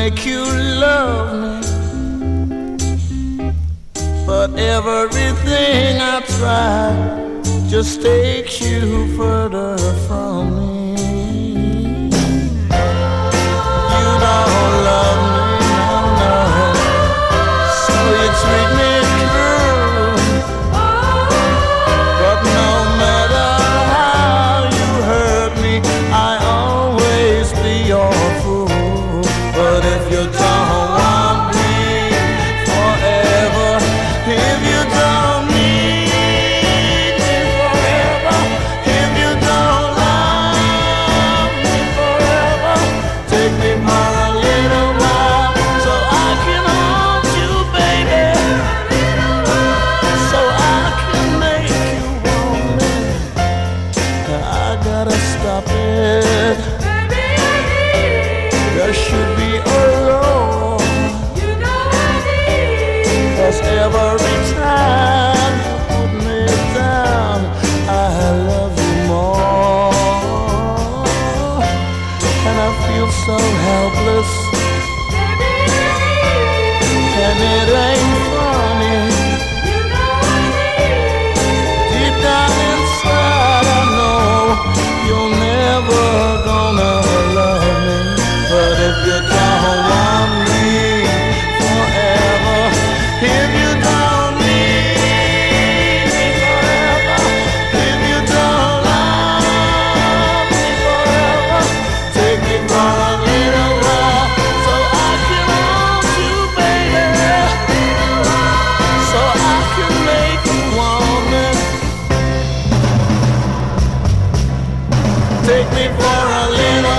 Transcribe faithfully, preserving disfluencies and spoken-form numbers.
make you love me, but everything I try just takes you further from me. You don't love me, no, no, so you treat me cruel, but no matter how you hurt me, I always be your fool. But if you don't want me forever, if you don't need me forever, if you don't love me forever, take me for a little while so I can hold you, baby, so I can make you want me. I gotta stop it. There should be a law, you know I need. 'Cause every time you put me down, I love you more. And I feel so helpless, and it ain't funny. You know I need. Deep down inside I know you're never gonna love me. But if you don't want me forever, if you don't need me forever, if you don't love me forever, take me for a little while so I can hold you, baby, so I can make you want me. Take me for a little